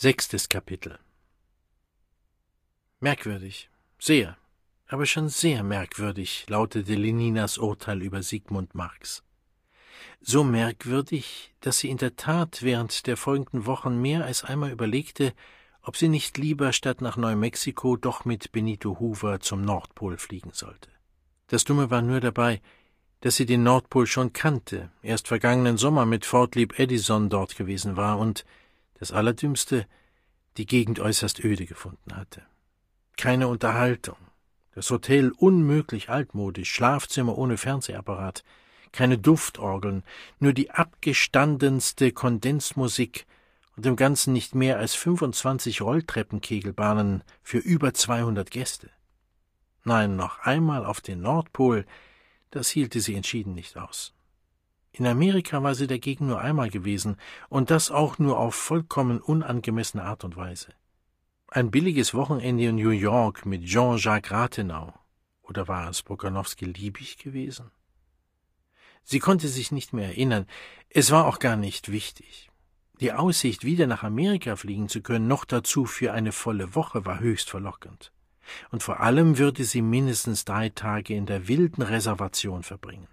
6. Kapitel. Merkwürdig, sehr, aber schon sehr merkwürdig, lautete Leninas Urteil über Sigmund Marx. So merkwürdig, dass sie in der Tat während der folgenden Wochen mehr als einmal überlegte, ob sie nicht lieber statt nach Neumexiko doch mit Benito Hoover zum Nordpol fliegen sollte. Das Dumme war nur dabei, dass sie den Nordpol schon kannte, erst vergangenen Sommer mit Fortlieb Edison dort gewesen war und, das Allerdümmste, die Gegend äußerst öde gefunden hatte. Keine Unterhaltung, das Hotel unmöglich altmodisch, Schlafzimmer ohne Fernsehapparat, keine Duftorgeln, nur die abgestandenste Kondensmusik und im Ganzen nicht mehr als 25 Rolltreppenkegelbahnen für über 200 Gäste. Nein, noch einmal auf den Nordpol, das hielte sie entschieden nicht aus. In Amerika war sie dagegen nur einmal gewesen, und das auch nur auf vollkommen unangemessene Art und Weise. Ein billiges Wochenende in New York mit Jean-Jacques Rathenau. Oder war es Bokanowski-Liebig gewesen? Sie konnte sich nicht mehr erinnern. Es war auch gar nicht wichtig. Die Aussicht, wieder nach Amerika fliegen zu können, noch dazu für eine volle Woche, war höchst verlockend. Und vor allem würde sie mindestens 3 Tage in der wilden Reservation verbringen.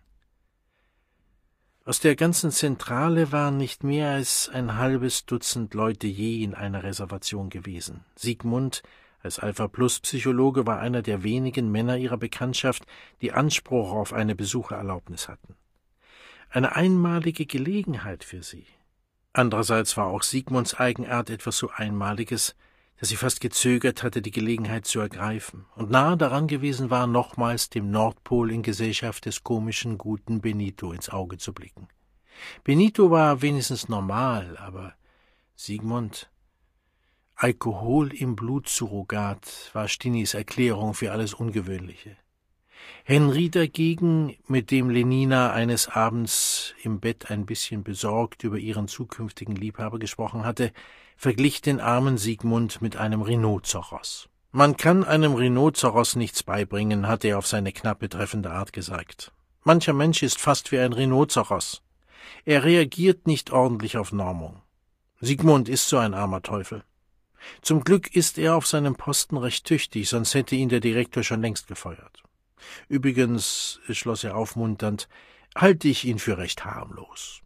Aus der ganzen Zentrale waren nicht mehr als ein halbes Dutzend Leute je in einer Reservation gewesen. Sigmund, als Alpha-Plus-Psychologe, war einer der wenigen Männer ihrer Bekanntschaft, die Anspruch auf eine Besuchererlaubnis hatten. Eine einmalige Gelegenheit für sie. Andererseits war auch Sigmunds Eigenart etwas so Einmaliges, dass sie fast gezögert hatte, die Gelegenheit zu ergreifen, und nahe daran gewesen war, nochmals dem Nordpol in Gesellschaft des komischen, guten Benito ins Auge zu blicken. Benito war wenigstens normal, aber Sigmund... Alkohol im Blutsurrogat war Stinis Erklärung für alles Ungewöhnliche. Henry dagegen, mit dem Lenina eines Abends im Bett ein bisschen besorgt über ihren zukünftigen Liebhaber gesprochen hatte, verglich den armen Sigmund mit einem Rhinozeros. Man kann einem Rhinozeros nichts beibringen, hatte er auf seine knappe, treffende Art gesagt. Mancher Mensch ist fast wie ein Rhinozeros. Er reagiert nicht ordentlich auf Normung. Sigmund ist so ein armer Teufel. Zum Glück ist er auf seinem Posten recht tüchtig, sonst hätte ihn der Direktor schon längst gefeuert. Übrigens, schloss er aufmunternd, halte ich ihn für recht harmlos.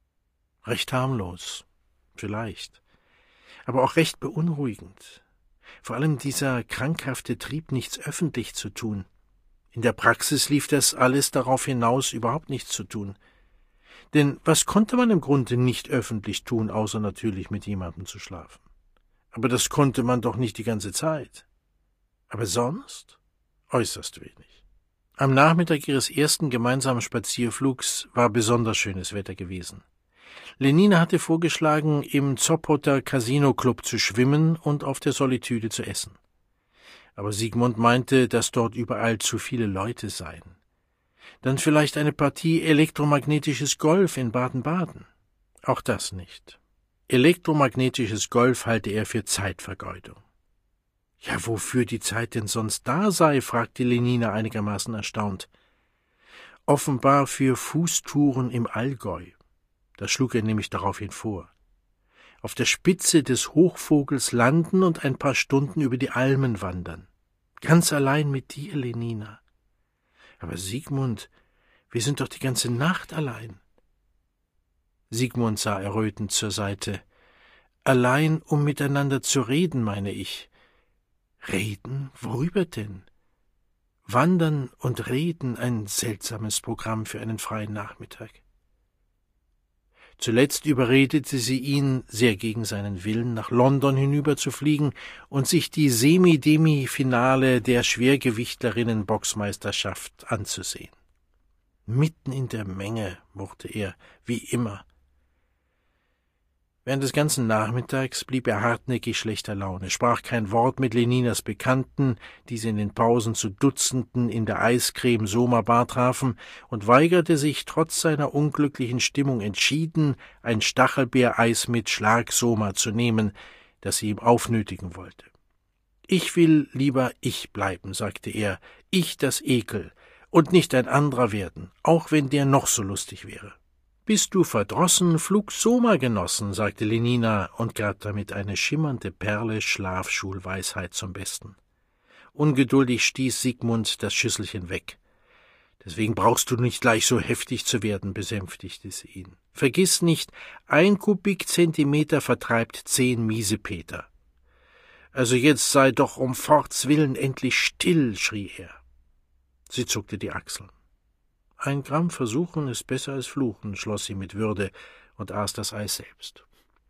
Recht harmlos, vielleicht, aber auch recht beunruhigend. Vor allem dieser krankhafte Trieb, nichts öffentlich zu tun. In der Praxis lief das alles darauf hinaus, überhaupt nichts zu tun. Denn was konnte man im Grunde nicht öffentlich tun, außer natürlich mit jemandem zu schlafen? Aber das konnte man doch nicht die ganze Zeit. Aber sonst? Äußerst wenig. Am Nachmittag ihres ersten gemeinsamen Spazierflugs war besonders schönes Wetter gewesen. Lenina hatte vorgeschlagen, im Zopoter Casino Club zu schwimmen und auf der Solitude zu essen. Aber Sigmund meinte, dass dort überall zu viele Leute seien. Dann vielleicht eine Partie elektromagnetisches Golf in Baden-Baden. Auch das nicht. Elektromagnetisches Golf halte er für Zeitvergeudung. »Ja, wofür die Zeit denn sonst da sei?« fragte Lenina einigermaßen erstaunt. »Offenbar für Fußtouren im Allgäu.« Das schlug er nämlich daraufhin vor. »Auf der Spitze des Hochvogels landen und ein paar Stunden über die Almen wandern. Ganz allein mit dir, Lenina.« »Aber Sigmund, wir sind doch die ganze Nacht allein.« Sigmund sah errötend zur Seite. »Allein, um miteinander zu reden, meine ich.« »Reden? Worüber denn?« »Wandern und reden, ein seltsames Programm für einen freien Nachmittag.« Zuletzt überredete sie ihn, sehr gegen seinen Willen, nach London hinüberzufliegen und sich die Semi-Demi-Finale der Schwergewichtlerinnen-Boxmeisterschaft anzusehen. Mitten in der Menge, murrte er, wie immer. Während des ganzen Nachmittags blieb er hartnäckig schlechter Laune, sprach kein Wort mit Leninas Bekannten, die sie in den Pausen zu Dutzenden in der Eiscreme-Soma-Bar trafen, und weigerte sich trotz seiner unglücklichen Stimmung entschieden, ein Stachelbeereis mit Schlagsoma zu nehmen, das sie ihm aufnötigen wollte. »Ich will lieber ich bleiben«, sagte er, »ich das Ekel, und nicht ein anderer werden, auch wenn der noch so lustig wäre.« »Bist du verdrossen, Flug Soma genossen«, sagte Lenina und gab damit eine schimmernde Perle Schlafschulweisheit zum Besten. Ungeduldig stieß Sigmund das Schüsselchen weg. »Deswegen brauchst du nicht gleich so heftig zu werden«, besänftigte sie ihn. »Vergiss nicht, 1 Kubikzentimeter vertreibt 10 Miesepeter.« »Also jetzt sei doch um Forts willen endlich still«, schrie er. Sie zuckte die Achseln. »1 Gramm versuchen ist besser als fluchen«, schloss sie mit Würde und aß das Eis selbst.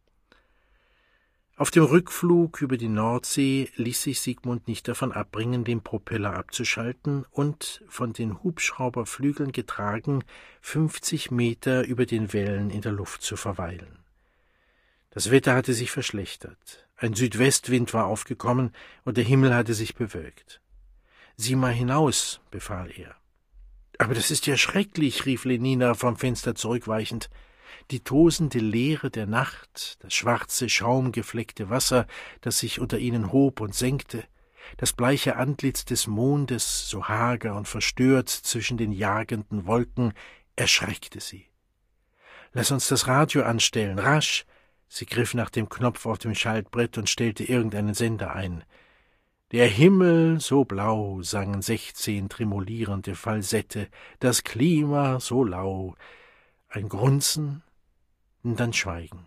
Auf dem Rückflug über die Nordsee ließ sich Sigmund nicht davon abbringen, den Propeller abzuschalten und, von den Hubschrauberflügeln getragen, 50 Meter über den Wellen in der Luft zu verweilen. Das Wetter hatte sich verschlechtert. Ein Südwestwind war aufgekommen und der Himmel hatte sich bewölkt. »Sieh mal hinaus«, befahl er. »Aber das ist ja schrecklich«, rief Lenina vom Fenster zurückweichend. Die tosende Leere der Nacht, das schwarze, schaumgefleckte Wasser, das sich unter ihnen hob und senkte, das bleiche Antlitz des Mondes, so hager und verstört zwischen den jagenden Wolken, erschreckte sie. »Lass uns das Radio anstellen, rasch!« Sie griff nach dem Knopf auf dem Schaltbrett und stellte irgendeinen Sender ein. »Der Himmel so blau«, sangen 16 tremolierende Falsette, »das Klima so lau«, ein Grunzen, dann Schweigen.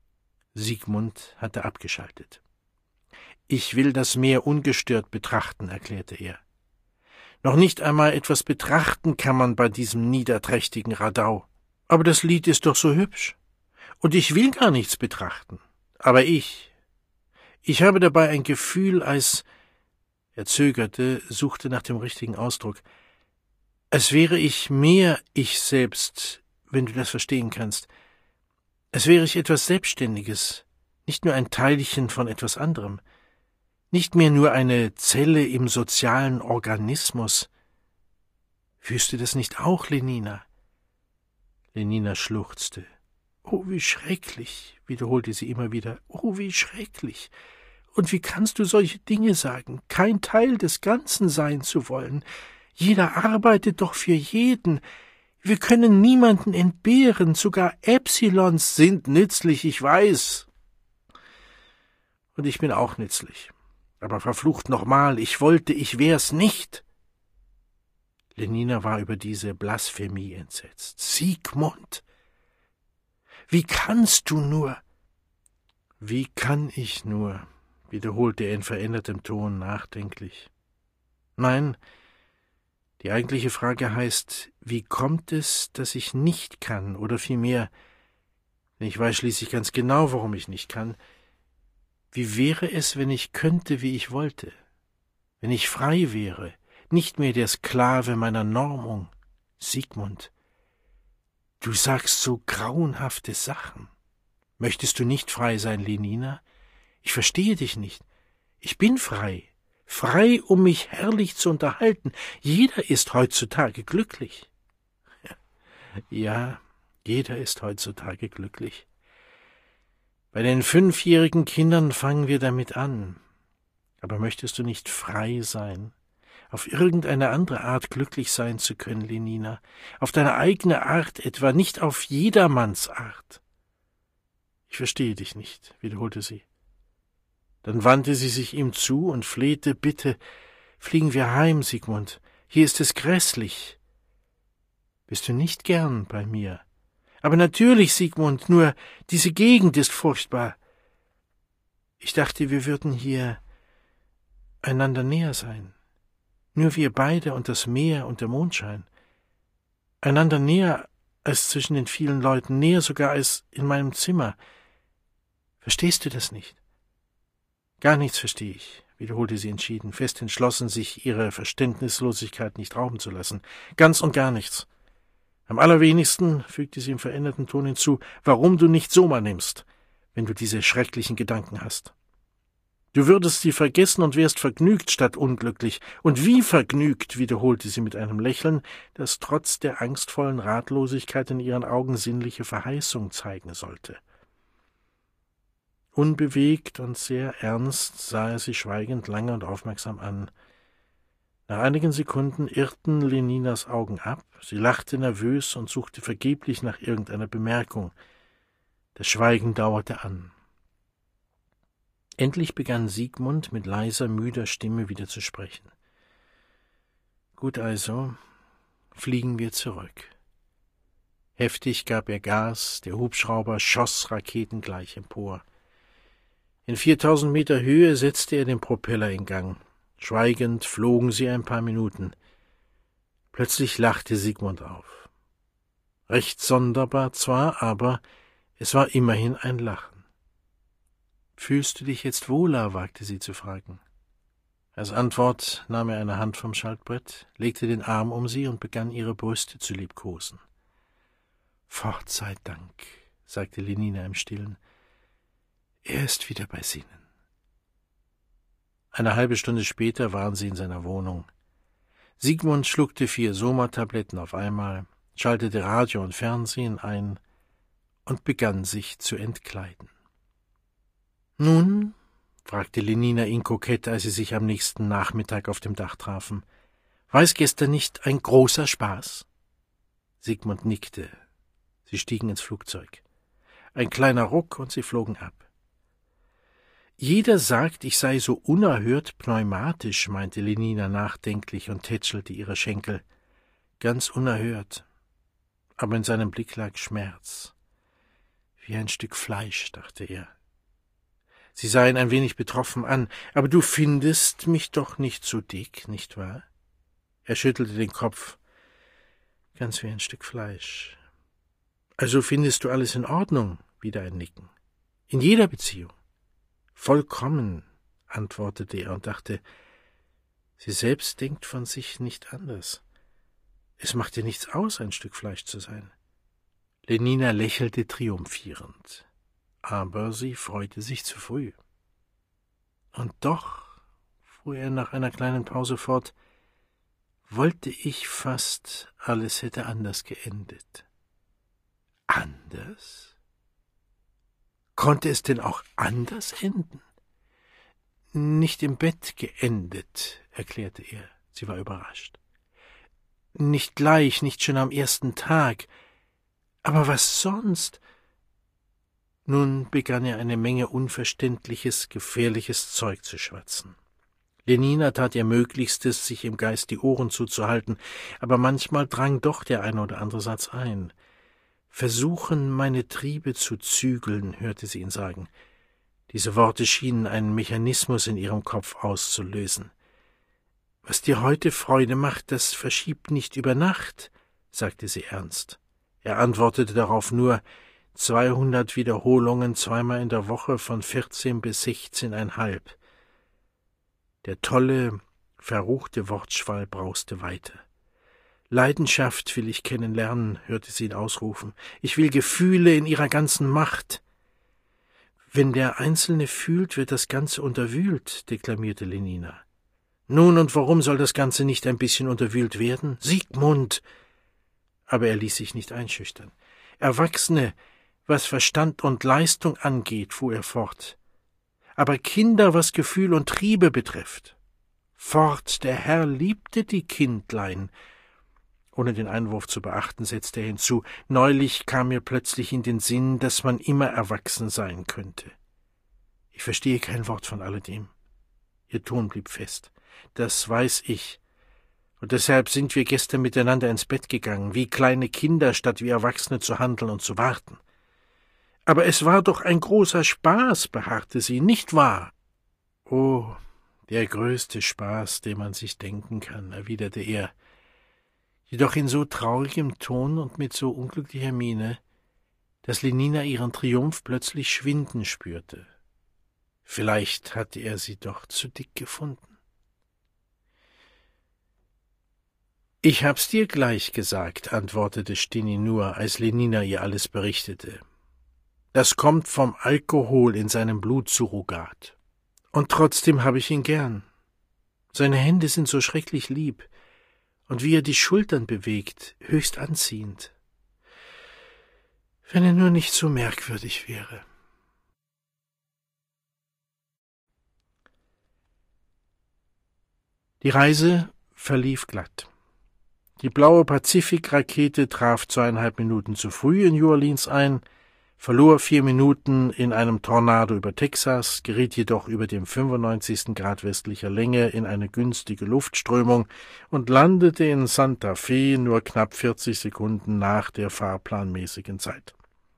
Sigmund hatte abgeschaltet. »Ich will das Meer ungestört betrachten«, erklärte er. »Noch nicht einmal etwas betrachten kann man bei diesem niederträchtigen Radau. Aber das Lied ist doch so hübsch. Und ich will gar nichts betrachten. Aber ich habe dabei ein Gefühl, als...« Er zögerte, suchte nach dem richtigen Ausdruck. »Als wäre ich mehr ich selbst, wenn du das verstehen kannst. Als wäre ich etwas Selbstständiges, nicht nur ein Teilchen von etwas anderem, nicht mehr nur eine Zelle im sozialen Organismus. Fühlst du das nicht auch, Lenina?« Lenina schluchzte. »Oh, wie schrecklich«, wiederholte sie immer wieder. »Oh, wie schrecklich. Und wie kannst du solche Dinge sagen, kein Teil des Ganzen sein zu wollen? Jeder arbeitet doch für jeden. Wir können niemanden entbehren, sogar Epsilons sind nützlich, ich weiß. Und ich bin auch nützlich. Aber verflucht nochmal, ich wollte, ich wär's nicht.« Lenina war über diese Blasphemie entsetzt. »Sigmund, wie kannst du nur?« »Wie kann ich nur?«, wiederholte er in verändertem Ton nachdenklich. »Nein, die eigentliche Frage heißt, wie kommt es, dass ich nicht kann, oder vielmehr, denn ich weiß schließlich ganz genau, warum ich nicht kann, wie wäre es, wenn ich könnte, wie ich wollte, wenn ich frei wäre, nicht mehr der Sklave meiner Normung? Sigmund, du sagst so grauenhafte Sachen. Möchtest du nicht frei sein, Lenina? Ich verstehe dich nicht. Ich bin frei. Frei, um mich herrlich zu unterhalten. Jeder ist heutzutage glücklich.« »Ja, jeder ist heutzutage glücklich. Bei den 5-jährigen Kindern fangen wir damit an. Aber möchtest du nicht frei sein, auf irgendeine andere Art glücklich sein zu können, Lenina, auf deine eigene Art etwa, nicht auf jedermanns Art?« »Ich verstehe dich nicht«, wiederholte sie. Dann wandte sie sich ihm zu und flehte, »Bitte, fliegen wir heim, Sigmund. Hier ist es grässlich.« »Bist du nicht gern bei mir?« »Aber natürlich, Sigmund, nur diese Gegend ist furchtbar. Ich dachte, wir würden hier einander näher sein. Nur wir beide und das Meer und der Mondschein. Einander näher als zwischen den vielen Leuten, näher sogar als in meinem Zimmer. Verstehst du das nicht?« »Gar nichts verstehe ich«, wiederholte sie entschieden, fest entschlossen, sich ihre Verständnislosigkeit nicht rauben zu lassen. »Ganz und gar nichts. Am allerwenigsten«, fügte sie im veränderten Ton hinzu, »warum du nicht Soma nimmst, wenn du diese schrecklichen Gedanken hast. Du würdest sie vergessen und wärst vergnügt statt unglücklich. Und wie vergnügt«, wiederholte sie mit einem Lächeln, das trotz der angstvollen Ratlosigkeit in ihren Augen sinnliche Verheißung zeigen sollte. Unbewegt und sehr ernst sah er sie schweigend lange und aufmerksam an. Nach einigen Sekunden irrten Leninas Augen ab, sie lachte nervös und suchte vergeblich nach irgendeiner Bemerkung. Das Schweigen dauerte an. Endlich begann Siegmund mit leiser, müder Stimme wieder zu sprechen. »Gut also, fliegen wir zurück.« Heftig gab er Gas, der Hubschrauber schoss raketengleich empor. In 4000 Meter Höhe setzte er den Propeller in Gang. Schweigend flogen sie ein paar Minuten. Plötzlich lachte Siegmund auf. Recht sonderbar zwar, aber es war immerhin ein Lachen. »Fühlst du dich jetzt wohler?« wagte sie zu fragen. Als Antwort nahm er eine Hand vom Schaltbrett, legte den Arm um sie und begann, ihre Brüste zu liebkosen. »Fort sei Dank«, sagte Lenina im Stillen. »Er ist wieder bei Sinnen.« Eine halbe Stunde später waren sie in seiner Wohnung. Siegmund schluckte 4 Soma-Tabletten auf einmal, schaltete Radio und Fernsehen ein und begann sich zu entkleiden. »Nun?« fragte Lenina ihn kokett, als sie sich am nächsten Nachmittag auf dem Dach trafen. »War es gestern nicht ein großer Spaß?« Siegmund nickte. Sie stiegen ins Flugzeug. Ein kleiner Ruck und sie flogen ab. »Jeder sagt, ich sei so unerhört pneumatisch«, meinte Lenina nachdenklich und tätschelte ihre Schenkel. »Ganz unerhört.« Aber in seinem Blick lag Schmerz. »Wie ein Stück Fleisch«, dachte er. Sie sah ihn ein wenig betroffen an. »Aber du findest mich doch nicht so dick, nicht wahr?« Er schüttelte den Kopf. »Ganz wie ein Stück Fleisch.« »Also findest du alles in Ordnung?« Wieder ein Nicken. »In jeder Beziehung?« »Vollkommen«, antwortete er und dachte, sie selbst denkt von sich nicht anders. Es macht ihr nichts aus, ein Stück Fleisch zu sein. Lenina lächelte triumphierend, aber sie freute sich zu früh. »Und doch«, fuhr er nach einer kleinen Pause fort, »wollte ich fast, alles hätte anders geendet.« »Anders? Konnte es denn auch anders enden?« »Nicht im Bett geendet«, erklärte er. Sie war überrascht. »Nicht gleich, nicht schon am ersten Tag. Aber was sonst?« Nun begann er eine Menge unverständliches, gefährliches Zeug zu schwatzen. Lenina tat ihr Möglichstes, sich im Geist die Ohren zuzuhalten, aber manchmal drang doch der eine oder andere Satz ein. »Versuchen, meine Triebe zu zügeln«, hörte sie ihn sagen. Diese Worte schienen einen Mechanismus in ihrem Kopf auszulösen. »Was dir heute Freude macht, das verschiebt nicht über Nacht«, sagte sie ernst. Er antwortete darauf nur 200 Wiederholungen zweimal in der Woche von 14 bis 16,5. Der tolle, verruchte Wortschwall brauste weiter. »Leidenschaft will ich kennenlernen«, hörte sie ihn ausrufen. »Ich will Gefühle in ihrer ganzen Macht.« »Wenn der Einzelne fühlt, wird das Ganze unterwühlt«, deklamierte Lenina. »Nun, und warum soll das Ganze nicht ein bisschen unterwühlt werden? Siegmund!« Aber er ließ sich nicht einschüchtern. »Erwachsene, was Verstand und Leistung angeht«, fuhr er fort. »Aber Kinder, was Gefühl und Triebe betrifft. Fort, der Herr liebte die Kindlein.« Ohne den Einwurf zu beachten, setzte er hinzu, »Neulich kam mir plötzlich in den Sinn, dass man immer erwachsen sein könnte.« »Ich verstehe kein Wort von alledem.« Ihr Ton blieb fest. »Das weiß ich. Und deshalb sind wir gestern miteinander ins Bett gegangen, wie kleine Kinder, statt wie Erwachsene zu handeln und zu warten.« »Aber es war doch ein großer Spaß«, beharrte sie, »nicht wahr?« »Oh, der größte Spaß, den man sich denken kann«, erwiderte er, jedoch in so traurigem Ton und mit so unglücklicher Miene, dass Lenina ihren Triumph plötzlich schwinden spürte. Vielleicht hatte er sie doch zu dick gefunden. »Ich hab's dir gleich gesagt«, antwortete Stini nur, als Lenina ihr alles berichtete. »Das kommt vom Alkohol in seinem Blutsurrogat. Und trotzdem habe ich ihn gern. Seine Hände sind so schrecklich lieb, und wie er die Schultern bewegt, höchst anziehend. Wenn er nur nicht so merkwürdig wäre.« Die Reise verlief glatt. Die blaue Pazifik-Rakete traf 2,5 Minuten zu früh in New Orleans ein, verlor 4 Minuten in einem Tornado über Texas, geriet jedoch über dem 95. Grad westlicher Länge in eine günstige Luftströmung und landete in Santa Fe nur knapp 40 Sekunden nach der fahrplanmäßigen Zeit.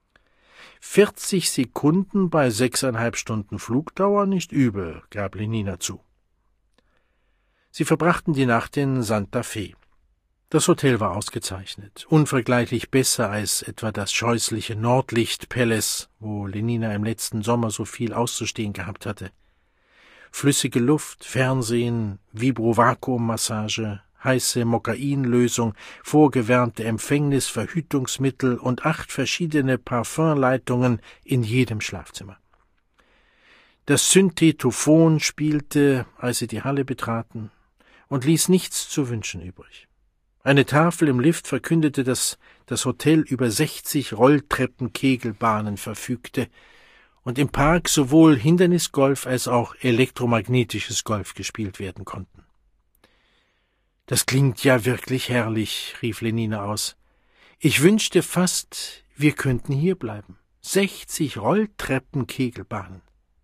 40 Sekunden bei 6,5 Stunden Flugdauer nicht übel, gab Lenina zu. Sie verbrachten die Nacht in Santa Fe. Das Hotel war ausgezeichnet, unvergleichlich besser als etwa das scheußliche Nordlicht Palace, wo Lenina im letzten Sommer so viel auszustehen gehabt hatte. Flüssige Luft, Fernsehen, Vibro-Vakuum-Massage, heiße Mokainlösung, vorgewärmte Empfängnisverhütungsmittel und 8 verschiedene Parfümleitungen in jedem Schlafzimmer. Das Synthetophon spielte, als sie die Halle betraten, und ließ nichts zu wünschen übrig. Eine Tafel im Lift verkündete, dass das Hotel über 60 Rolltreppenkegelbahnen verfügte und im Park sowohl Hindernisgolf als auch elektromagnetisches Golf gespielt werden konnten. »Das klingt ja wirklich herrlich«, rief Lenina aus. »Ich wünschte fast, wir könnten hier bleiben. 60 Rolltreppenkegelbahnen.«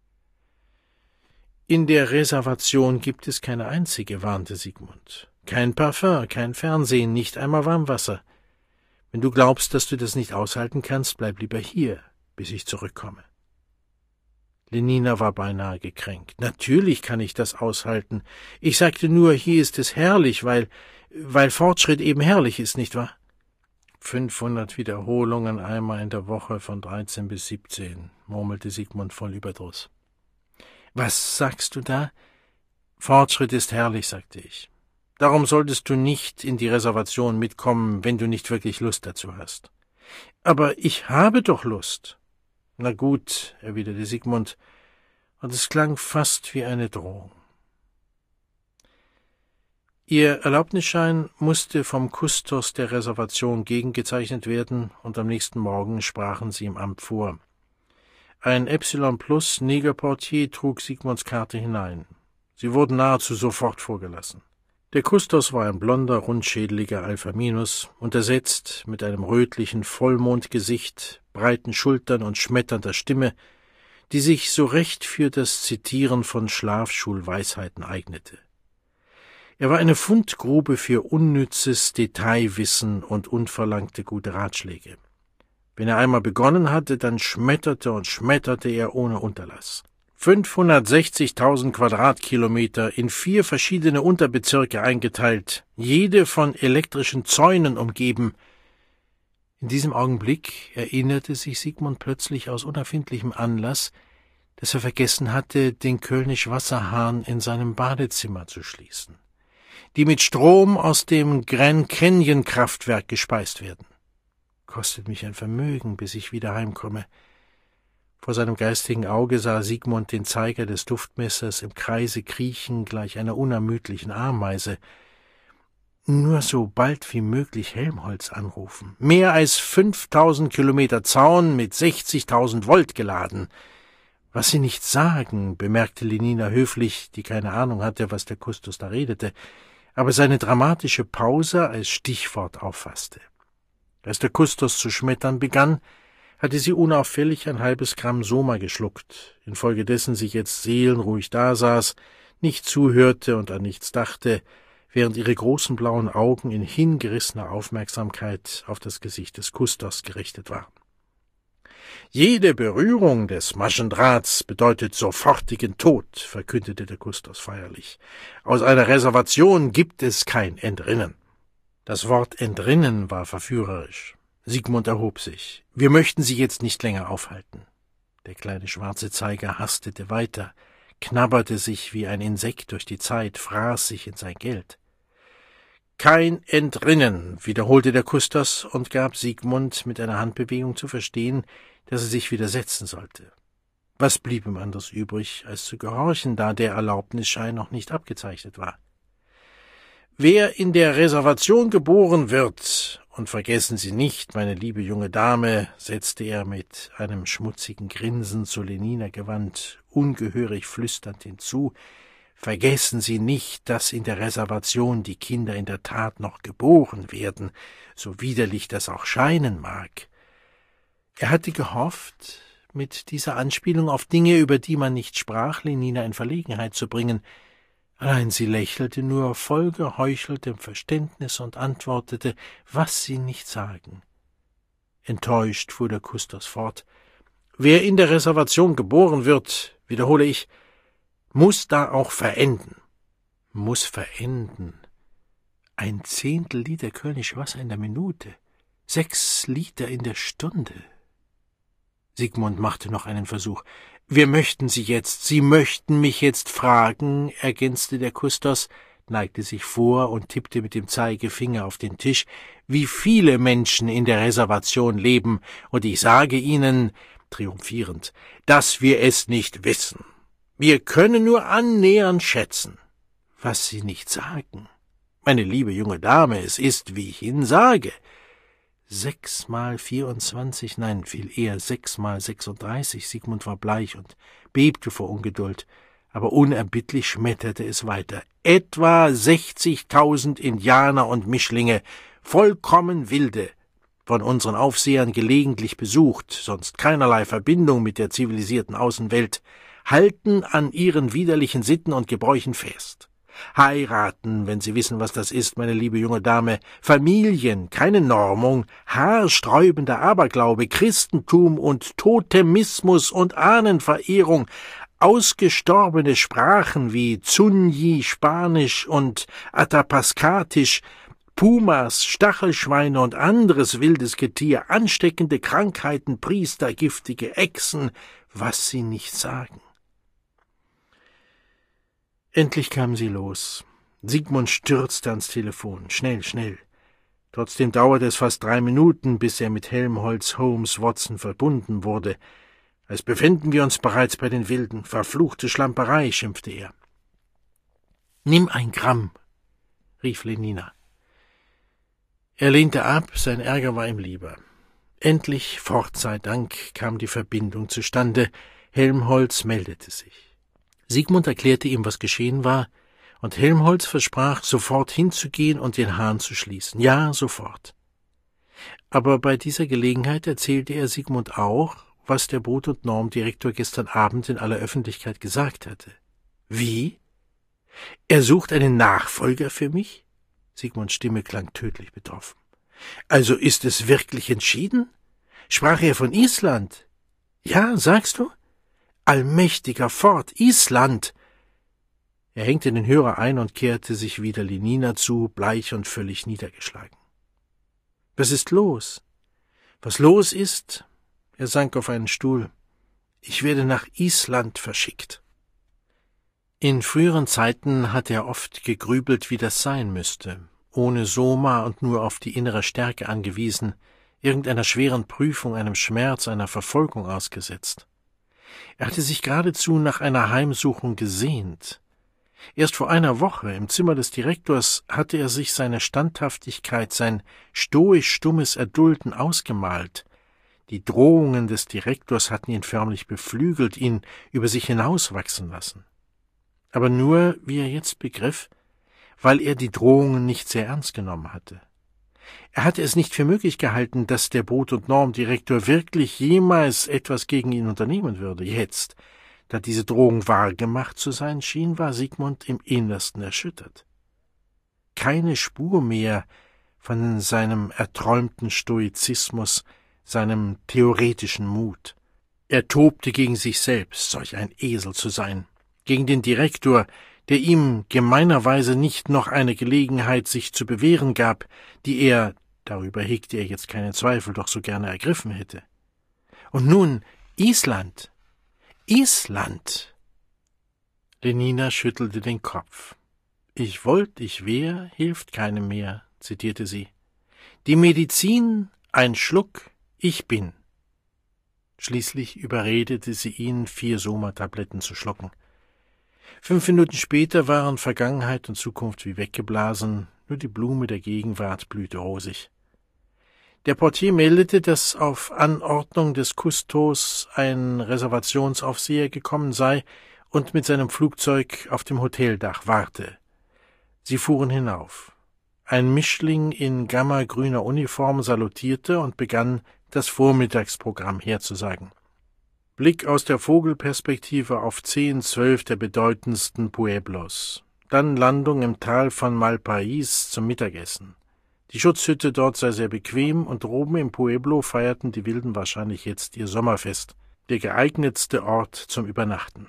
»In der Reservation gibt es keine einzige«, warnte Sigmund. »Kein Parfüm, kein Fernsehen, nicht einmal Warmwasser. Wenn du glaubst, dass du das nicht aushalten kannst, bleib lieber hier, bis ich zurückkomme.« Lenina war beinahe gekränkt. »Natürlich kann ich das aushalten. Ich sagte nur, hier ist es herrlich, weil Fortschritt eben herrlich ist, nicht wahr?« 500 Wiederholungen einmal in der Woche von 13 bis 17, murmelte Sigmund voll Überdruss. »Was sagst du da?« »Fortschritt ist herrlich«, sagte ich. »Darum solltest du nicht in die Reservation mitkommen, wenn du nicht wirklich Lust dazu hast.« »Aber ich habe doch Lust.« »Na gut«, erwiderte Sigmund, und es klang fast wie eine Drohung. Ihr Erlaubnisschein musste vom Kustos der Reservation gegengezeichnet werden, und am nächsten Morgen sprachen sie im Amt vor. Ein Epsilon-Plus Negerportier trug Sigmunds Karte hinein. Sie wurden nahezu sofort vorgelassen. Der Kustos war ein blonder, rundschädeliger Alpha-Minus, untersetzt mit einem rötlichen Vollmondgesicht, breiten Schultern und schmetternder Stimme, die sich so recht für das Zitieren von Schlafschulweisheiten eignete. Er war eine Fundgrube für unnützes Detailwissen und unverlangte gute Ratschläge. Wenn er einmal begonnen hatte, dann schmetterte und schmetterte er ohne Unterlass. 560.000 Quadratkilometer in 4 verschiedene Unterbezirke eingeteilt, jede von elektrischen Zäunen umgeben. In diesem Augenblick erinnerte sich Sigmund plötzlich aus unerfindlichem Anlass, dass er vergessen hatte, den Kölnisch-Wasserhahn in seinem Badezimmer zu schließen, die mit Strom aus dem Grand Canyon-Kraftwerk gespeist werden. Kostet mich ein Vermögen, bis ich wieder heimkomme. Vor seinem geistigen Auge sah Sigmund den Zeiger des Duftmessers im Kreise kriechen, gleich einer unermüdlichen Ameise. Nur so bald wie möglich Helmholtz anrufen. Mehr als 5.000 Kilometer Zaun mit 60.000 Volt geladen. Was Sie nicht sagen, bemerkte Lenina höflich, die keine Ahnung hatte, was der Kustos da redete, aber seine dramatische Pause als Stichwort auffasste. Als der Kustos zu schmettern begann, hatte sie unauffällig ein halbes Gramm Soma geschluckt, infolgedessen sie jetzt seelenruhig dasaß, nicht zuhörte und an nichts dachte, während ihre großen blauen Augen in hingerissener Aufmerksamkeit auf das Gesicht des Kustos gerichtet waren. »Jede Berührung des Maschendrahts bedeutet sofortigen Tod«, verkündete der Kustos feierlich. »Aus einer Reservation gibt es kein Entrinnen.« Das Wort »entrinnen« war verführerisch. Sigmund erhob sich. »Wir möchten Sie jetzt nicht länger aufhalten.« Der kleine schwarze Zeiger hastete weiter, knabberte sich wie ein Insekt durch die Zeit, fraß sich in sein Geld. »Kein Entrinnen«, wiederholte der Kustos und gab Sigmund mit einer Handbewegung zu verstehen, dass er sich wieder setzen sollte. Was blieb ihm anders übrig, als zu gehorchen, da der Erlaubnisschein noch nicht abgezeichnet war? »Wer in der Reservation geboren wird, und vergessen Sie nicht, meine liebe junge Dame«, setzte er mit einem schmutzigen Grinsen zu Lenina gewandt, ungehörig flüsternd hinzu, Vergessen Sie nicht, dass in der Reservation die Kinder in der Tat noch geboren werden, so widerlich das auch scheinen mag. Er hatte gehofft, mit dieser Anspielung auf Dinge, über die man nicht sprach, Lenina in Verlegenheit zu bringen. Allein sie lächelte nur voll geheucheltem Verständnis und antwortete, was sie nicht sagen. Enttäuscht fuhr der Kustos fort. Wer in der Reservation geboren wird, wiederhole ich, muss da auch verenden. Muss verenden. 1/10 Liter Kölnisch Wasser in der Minute, 6 Liter in der Stunde. Sigmund machte noch einen Versuch. »Wir möchten Sie jetzt, Sie möchten mich jetzt fragen«, ergänzte der Kustos, neigte sich vor und tippte mit dem Zeigefinger auf den Tisch, »wie viele Menschen in der Reservation leben, und ich sage Ihnen«, triumphierend, »dass wir es nicht wissen. Wir können nur annähernd schätzen.« »Was Sie nicht sagen. Meine liebe junge Dame, es ist, wie ich Ihnen sage.« 6 mal 24, nein, viel eher 6 mal 36. Sigmund war bleich und bebte vor Ungeduld, aber unerbittlich schmetterte es weiter. Etwa 60.000 Indianer und Mischlinge, vollkommen wilde, von unseren Aufsehern gelegentlich besucht, sonst keinerlei Verbindung mit der zivilisierten Außenwelt, halten an ihren widerlichen Sitten und Gebräuchen fest. Heiraten, wenn Sie wissen, was das ist, meine liebe junge Dame, Familien, keine Normung, haarsträubender Aberglaube, Christentum und Totemismus und Ahnenverehrung, ausgestorbene Sprachen wie Zunyi, Spanisch und Athapaskatisch, Pumas, Stachelschweine und anderes wildes Getier, ansteckende Krankheiten, Priester, giftige Echsen, was Sie nicht sagen. Endlich kamen sie los. Sigmund stürzte ans Telefon. Schnell, schnell. Trotzdem dauerte es fast 3 Minuten, bis er mit Helmholtz Holmes Watson verbunden wurde. Als befänden wir uns bereits bei den Wilden. Verfluchte Schlamperei, schimpfte er. »Nimm 1 Gramm«, rief Lenina. Er lehnte ab, sein Ärger war ihm lieber. Endlich, Gott sei Dank, kam die Verbindung zustande. Helmholtz meldete sich. Sigmund erklärte ihm, was geschehen war, und Helmholtz versprach, sofort hinzugehen und den Hahn zu schließen. Ja, sofort. Aber bei dieser Gelegenheit erzählte er Sigmund auch, was der Brut- und Normdirektor gestern Abend in aller Öffentlichkeit gesagt hatte. Wie? Er sucht einen Nachfolger für mich? Sigmunds Stimme klang tödlich betroffen. Also ist es wirklich entschieden? Sprach er von Island? Ja, sagst du? Allmächtiger Fort, Island! Er hängte den Hörer ein und kehrte sich wieder Lenina zu, bleich und völlig niedergeschlagen. Was ist los? Was los ist? Er sank auf einen Stuhl. Ich werde nach Island verschickt. In früheren Zeiten hatte er oft gegrübelt, wie das sein müsste, ohne Soma und nur auf die innere Stärke angewiesen, irgendeiner schweren Prüfung, einem Schmerz, einer Verfolgung ausgesetzt. Er hatte sich geradezu nach einer Heimsuchung gesehnt. Erst vor einer Woche im Zimmer des Direktors hatte er sich seine Standhaftigkeit, sein stoisch-stummes Erdulden ausgemalt. Die Drohungen des Direktors hatten ihn förmlich beflügelt, ihn über sich hinauswachsen lassen. Aber nur, wie er jetzt begriff, weil er die Drohungen nicht sehr ernst genommen hatte. Er hatte es nicht für möglich gehalten, dass der Brut- und Normdirektor wirklich jemals etwas gegen ihn unternehmen würde. Jetzt, da diese Drohung wahrgemacht zu sein schien, war Sigmund im Innersten erschüttert. Keine Spur mehr von seinem erträumten Stoizismus, seinem theoretischen Mut. Er tobte gegen sich selbst, solch ein Esel zu sein, gegen den Direktor, der ihm gemeinerweise nicht noch eine Gelegenheit sich zu bewähren gab, die er, darüber hegte er jetzt keinen Zweifel, doch so gerne ergriffen hätte. Und nun Island. Island! Lenina schüttelte den Kopf. »Ich wollt, ich wär, hilft keinem mehr«, zitierte sie. »Die Medizin, ein Schluck, ich bin.« Schließlich überredete sie ihn, 4 Soma-Tabletten zu schlucken. 5 Minuten später waren Vergangenheit und Zukunft wie weggeblasen, nur die Blume der Gegenwart blühte rosig. Der Portier meldete, dass auf Anordnung des Kustos ein Reservationsaufseher gekommen sei und mit seinem Flugzeug auf dem Hoteldach warte. Sie fuhren hinauf. Ein Mischling in gamma-grüner Uniform salutierte und begann, das Vormittagsprogramm herzusagen. Blick aus der Vogelperspektive auf 10, 12 der bedeutendsten Pueblos. Dann Landung im Tal von Malpais zum Mittagessen. Die Schutzhütte dort sei sehr bequem und droben im Pueblo feierten die Wilden wahrscheinlich jetzt ihr Sommerfest, der geeignetste Ort zum Übernachten.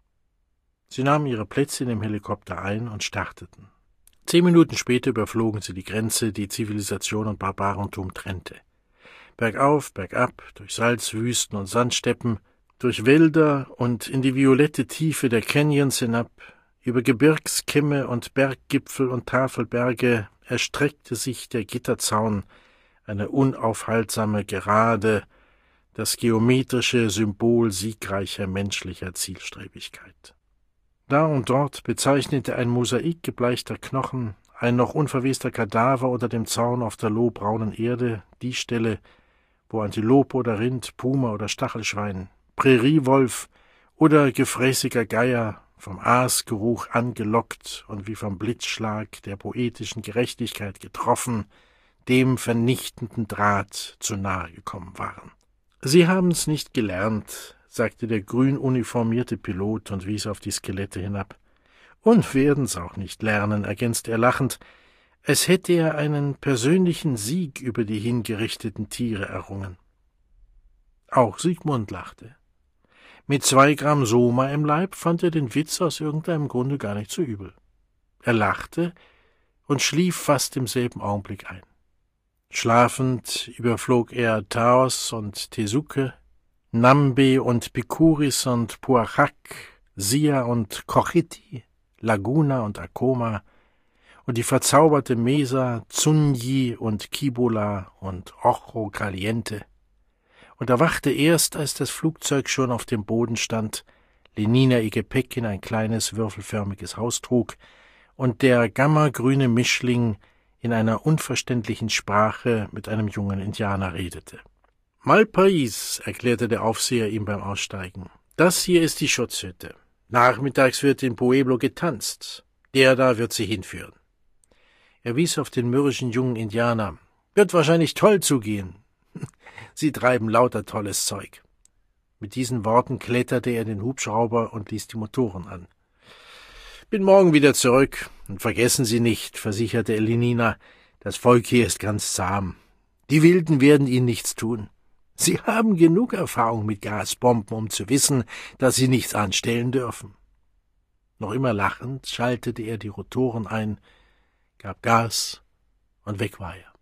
Sie nahmen ihre Plätze in dem Helikopter ein und starteten. 10 Minuten später überflogen sie die Grenze, die Zivilisation und Barbarentum trennte. Bergauf, bergab, durch Salzwüsten und Sandsteppen, durch Wälder und in die violette Tiefe der Canyons hinab, über Gebirgskämme und Berggipfel und Tafelberge erstreckte sich der Gitterzaun, eine unaufhaltsame Gerade, das geometrische Symbol siegreicher menschlicher Zielstrebigkeit. Da und dort bezeichnete ein Mosaik gebleichter Knochen, ein noch unverwester Kadaver unter dem Zaun auf der lohbraunen Erde, die Stelle, wo Antilope oder Rind, Puma oder Stachelschwein, Präriewolf oder gefräßiger Geier, vom Aasgeruch angelockt und wie vom Blitzschlag der poetischen Gerechtigkeit getroffen, dem vernichtenden Draht zu nahe gekommen waren. »Sie haben's nicht gelernt«, sagte der grün uniformierte Pilot und wies auf die Skelette hinab. »Und werden's auch nicht lernen«, ergänzte er lachend, als hätte er einen persönlichen Sieg über die hingerichteten Tiere errungen. Auch Sigmund lachte. Mit 2 Gramm Soma im Leib fand er den Witz aus irgendeinem Grunde gar nicht so übel. Er lachte und schlief fast im selben Augenblick ein. Schlafend überflog er Taos und Tesuque, Nambe und Picuris und Puachac, Sia und Cochiti, Laguna und Acoma und die verzauberte Mesa, Zunyi und Cibola und Ojo Caliente, und erwachte erst, als das Flugzeug schon auf dem Boden stand, Lenina ihr Gepäck in ein kleines, würfelförmiges Haus trug und der gammagrüne Mischling in einer unverständlichen Sprache mit einem jungen Indianer redete. »Malpais«, erklärte der Aufseher ihm beim Aussteigen, »das hier ist die Schutzhütte. Nachmittags wird in Pueblo getanzt. Der da wird Sie hinführen.« Er wies auf den mürrischen jungen Indianer. »Wird wahrscheinlich toll zugehen. Sie treiben lauter tolles Zeug.« Mit diesen Worten kletterte er den Hubschrauber und ließ die Motoren an. »Bin morgen wieder zurück, und vergessen Sie nicht«, versicherte Lenina, »das Volk hier ist ganz zahm. Die Wilden werden Ihnen nichts tun. Sie haben genug Erfahrung mit Gasbomben, um zu wissen, dass Sie nichts anstellen dürfen.« Noch immer lachend schaltete er die Rotoren ein, gab Gas und weg war er.